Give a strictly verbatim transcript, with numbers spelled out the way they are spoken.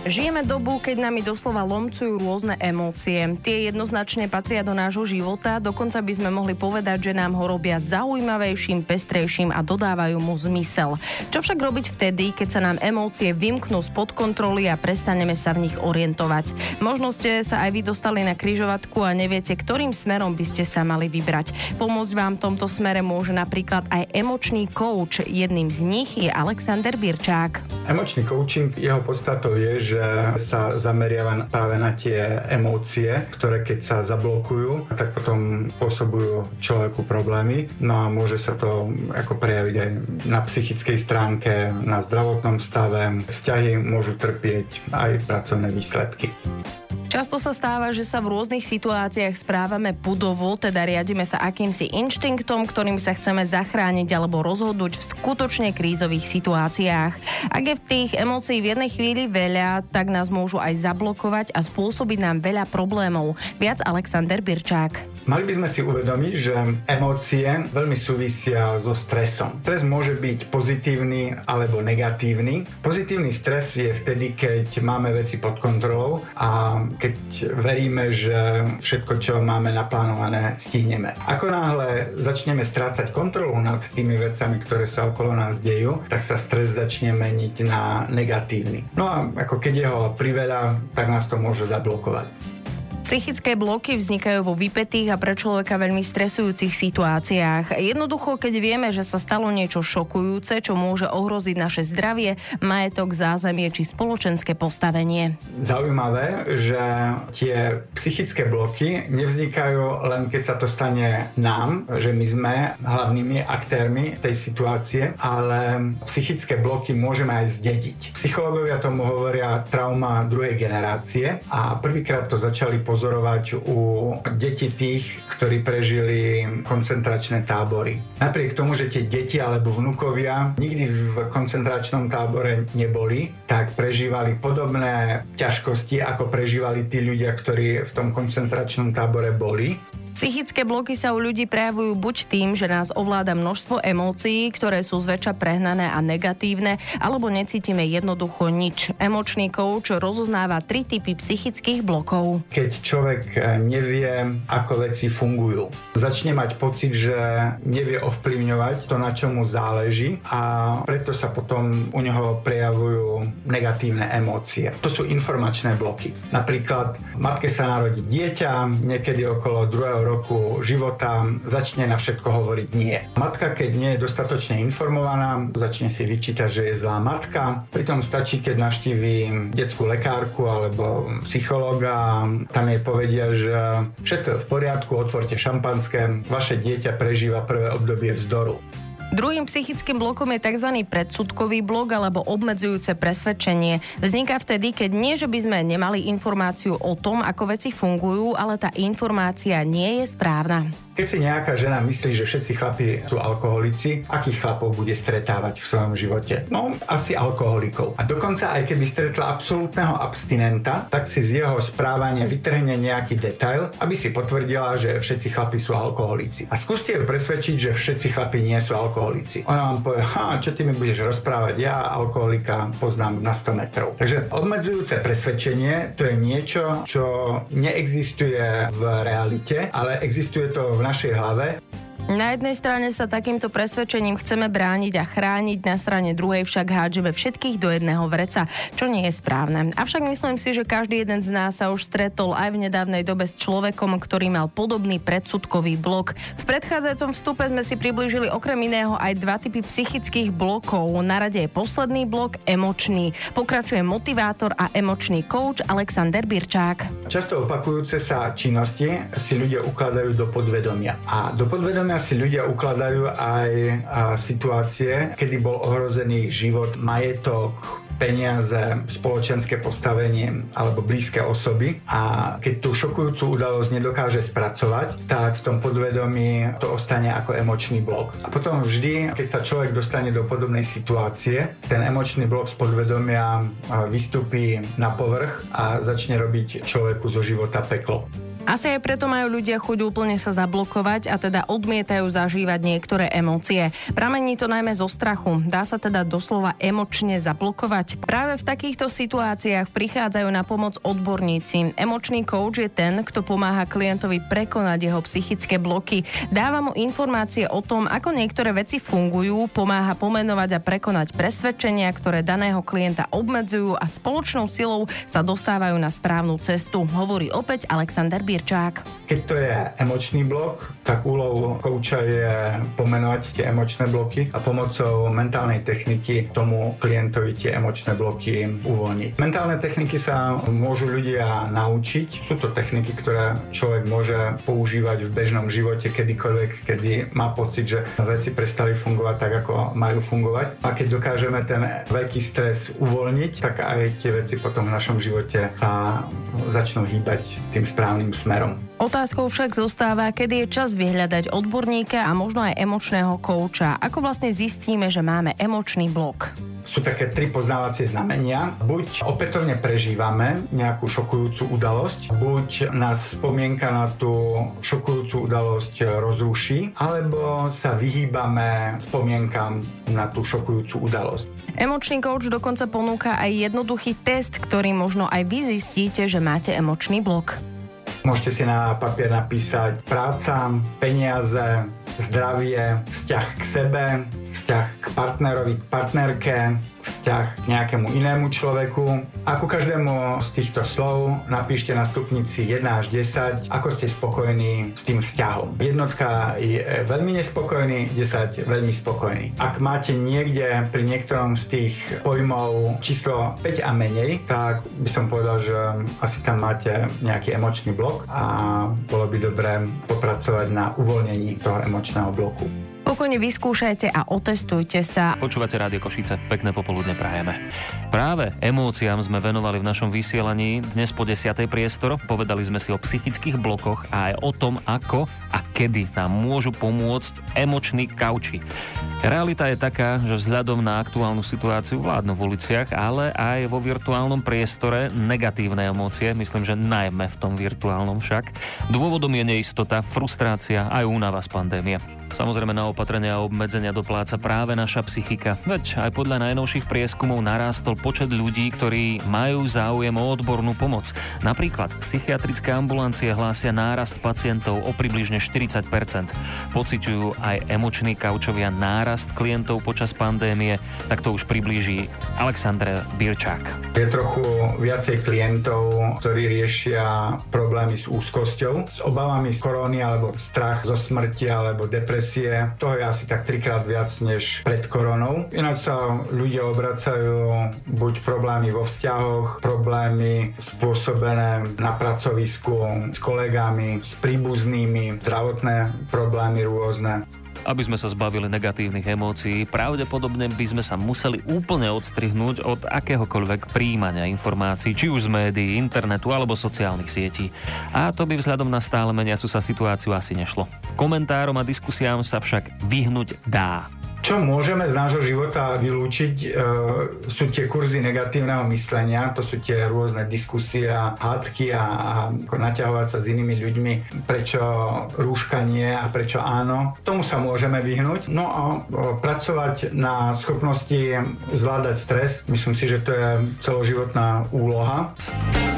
Žijeme dobu, keď nami doslova lomcujú rôzne emócie. Tie jednoznačne patria do nášho života, dokonca by sme mohli povedať, že nám ho robia zaujímavejším, pestrejším a dodávajú mu zmysel. Čo však robiť vtedy, keď sa nám emócie vymknú spod kontroly a prestaneme sa v nich orientovať? Možno ste sa aj vy dostali na križovatku a neviete, ktorým smerom by ste sa mali vybrať. Pomôcť vám v tomto smere môže napríklad aj emočný coach. Jedným z nich je Alexander Birčák. Emočný coaching, jeho podstatou je, že sa zameriava práve na tie emócie, ktoré keď sa zablokujú, tak potom spôsobujú človeku problémy. No a môže sa to ako prejaviť aj na psychickej stránke, na zdravotnom stave. Vzťahy môžu trpieť aj pracovné výsledky. Často sa stáva, že sa v rôznych situáciách správame pudovo, teda riadime sa akýmsi inštinktom, ktorým sa chceme zachrániť alebo rozhodnúť v skutočne krízových situáciách. Ak je v tých emócií v jednej chvíli veľa, tak nás môžu aj zablokovať a spôsobiť nám veľa problémov. Viac Alexander Birčák. Mali by sme si uvedomiť, že emócie veľmi súvisia so stresom. Stres môže byť pozitívny alebo negatívny. Pozitívny stres je vtedy, keď máme veci pod kontrolou a keď veríme, že všetko, čo máme naplánované, stihneme. Ako náhle začneme strácať kontrolu nad tými vecami, ktoré sa okolo nás dejú, tak sa stres začne meniť na negatívny. No a ako keď je ho priveľa, tak nás to môže zablokovať. Psychické bloky vznikajú vo vypätých a pre človeka veľmi stresujúcich situáciách. Jednoducho, keď vieme, že sa stalo niečo šokujúce, čo môže ohroziť naše zdravie, majetok, zázemie či spoločenské postavenie. Zaujímavé, že tie psychické bloky nevznikajú len keď sa to stane nám, že my sme hlavnými aktérmi tej situácie, ale psychické bloky môžeme aj zdediť. Psychológovia tomu hovoria trauma druhej generácie a prvýkrát to začali po pozorovať u detí tých, ktorí prežili koncentračné tábory. Napriek tomu, že tie deti alebo vnukovia nikdy v koncentračnom tábore neboli, tak prežívali podobné ťažkosti, ako prežívali tí ľudia, ktorí v tom koncentračnom tábore boli. Psychické bloky sa u ľudí prejavujú buď tým, že nás ovláda množstvo emócií, ktoré sú zväčša prehnané a negatívne, alebo necítime jednoducho nič. Emočný coach rozoznáva tri typy psychických blokov. Keď človek nevie, ako veci fungujú, začne mať pocit, že nevie ovplyvňovať to, na čom mu záleží a preto sa potom u neho prejavujú negatívne emócie. To sú informačné bloky. Napríklad matke sa narodí dieťa, niekedy okolo druhého roku života začne na všetko hovoriť nie. Matka, keď nie je dostatočne informovaná, začne si vyčítať, že je zlá matka. Pritom stačí, keď navštíví detskú lekárku alebo psychológa, tam jej povedia, že všetko je v poriadku, otvorte šampanské, vaše dieťa prežíva prvé obdobie vzdoru. Druhým psychickým blokom je tzv. Predsudkový blok alebo obmedzujúce presvedčenie. Vzniká vtedy, keď nie, že by sme nemali informáciu o tom, ako veci fungujú, ale tá informácia nie je správna. Keď si nejaká žena myslí, že všetci chlapi sú alkoholici, akých chlapov bude stretávať v svojom živote? No, asi alkoholikov. A dokonca aj keby stretla absolútneho abstinenta, tak si z jeho správania vytrhne nejaký detail, aby si potvrdila, že všetci chlapi sú alkoholici. A skúste ju presvedčiť, že všetci chlapi nie sú alkoholici. Ona vám povie, ha, čo ty mi budeš rozprávať, ja alkoholika poznám na sto metrov. Takže obmedzujúce presvedčenie, to je niečo, čo neexistuje v realite, ale existuje to v našej hlave. Na jednej strane sa takýmto presvedčením chceme brániť a chrániť, na strane druhej však hádžeme všetkých do jedného vreca, čo nie je správne. Avšak myslím si, že každý jeden z nás sa už stretol aj v nedávnej dobe s človekom, ktorý mal podobný predsudkový blok. V predchádzajúcom vstupe sme si priblížili okrem iného aj dva typy psychických blokov. Na rade je posledný blok, emočný. Pokračuje motivátor a emočný coach Alexander Birčák. Často opakujúce sa činnosti si ľudia ukladajú do podvedomia. A do podvedomia si ľudia ukladajú aj situácie, kedy bol ohrozený ich život, majetok, peniaze, spoločenské postavenie alebo blízke osoby a keď tú šokujúcu udalosť nedokáže spracovať, tak v tom podvedomí to ostane ako emočný blok. A potom vždy, keď sa človek dostane do podobnej situácie, ten emočný blok z podvedomia vystúpi na povrch a začne robiť človeku zo života peklo. Asi aj preto majú ľudia chuť úplne sa zablokovať a teda odmietajú zažívať niektoré emócie. Pramení to najmä zo strachu. Dá sa teda doslova emočne zablokovať. Práve v takýchto situáciách prichádzajú na pomoc odborníci. Emočný coach je ten, kto pomáha klientovi prekonať jeho psychické bloky. Dáva mu informácie o tom, ako niektoré veci fungujú, pomáha pomenovať a prekonať presvedčenia, ktoré daného klienta obmedzujú a spoločnou silou sa dostávajú na správnu cestu. Hovorí opäť Alexander Birčák. Keď to je emočný blok, tak úlohou kouča je pomenovať tie emočné bloky a pomocou mentálnej techniky tomu klientovi tie emočné bloky uvoľniť. Mentálne techniky sa môžu ľudia naučiť. Sú to techniky, ktoré človek môže používať v bežnom živote kedykoľvek, kedy má pocit, že veci prestali fungovať tak, ako majú fungovať. A keď dokážeme ten veľký stres uvoľniť, tak aj tie veci potom v našom živote sa začnú hýbať tým správnym smerom. Otázkou však zostáva, kedy je čas vyhľadať odborníka a možno aj emočného kouča. Ako vlastne zistíme, že máme emočný blok? Sú také tri poznávacie znamenia. Buď opätovne prežívame nejakú šokujúcu udalosť, buď nás spomienka na tú šokujúcu udalosť rozruší, alebo sa vyhýbame spomienkam na tú šokujúcu udalosť. Emočný coach dokonca ponúka aj jednoduchý test, ktorý možno aj vy zistíte, že máte emočný blok. Môžete si na papier napísať práca, peniaze, zdravie, vzťah k sebe, vzťah k partnerovi, k partnerke, vzťah k nejakému inému človeku. A ku každému z týchto slov napíšte na stupnici jeden až desať, ako ste spokojní s tým vzťahom. Jednotka je veľmi nespokojný, desať veľmi spokojný. Ak máte niekde pri niektorom z tých pojmov číslo päť a menej, tak by som povedal, že asi tam máte nejaký emočný blok a bolo by dobré popracovať na uvoľnení toho emočného bloku. Pokojne vyskúšajte a otestujte sa. Počúvate Rádio Košice, pekné popoludne prajeme. Práve emóciám sme venovali v našom vysielaní dnes po desiatej priestor. Povedali sme si o psychických blokoch a aj o tom, ako a kedy nám môžu pomôcť emoční kauči. Realita je taká, že vzhľadom na aktuálnu situáciu vládnu v uliciach, ale aj vo virtuálnom priestore negatívne emócie, myslím, že najmä v tom virtuálnom však. Dôvodom je neistota, frustrácia aj únava z pandémie. Samozrejme na opatrenia a obmedzenia dopláca práve naša psychika. Veď aj podľa najnovších prieskumov narástol počet ľudí, ktorí majú záujem o odbornú pomoc. Napríklad psychiatrické ambulancie hlásia nárast pacientov o približne štyridsať percent. Pociťujú aj emoční kaučovia nárast klientov počas pandémie, tak to už priblíži Alexander Birčák. Je trochu viacej klientov, ktorí riešia problémy s úzkosťou, s obavami z koróny alebo strach zo smrti alebo depresie. Toho je asi tak trikrát viac než pred koronou. Ináč sa ľudia obracajú buď problémy vo vzťahoch, problémy spôsobené na pracovisku s kolegami, s príbuznými, zdravotné problémy rôzne. Aby sme sa zbavili negatívnych emócií, pravdepodobne by sme sa museli úplne odstrihnúť od akéhokoľvek prijímania informácií, či už z médií, internetu alebo sociálnych sietí. A to by vzhľadom na stále meniacu sa situáciu asi nešlo. Komentárom a diskusiám sa však vyhnúť dá. Čo môžeme z nášho života vylúčiť, e, sú tie kurzy negatívneho myslenia, to sú tie rôzne diskusie a hádky a, a naťahovať sa s inými ľuďmi, prečo rúška nie a prečo áno. Tomu sa môžeme vyhnúť. No a e, pracovať na schopnosti zvládať stres, myslím si, že to je celoživotná úloha.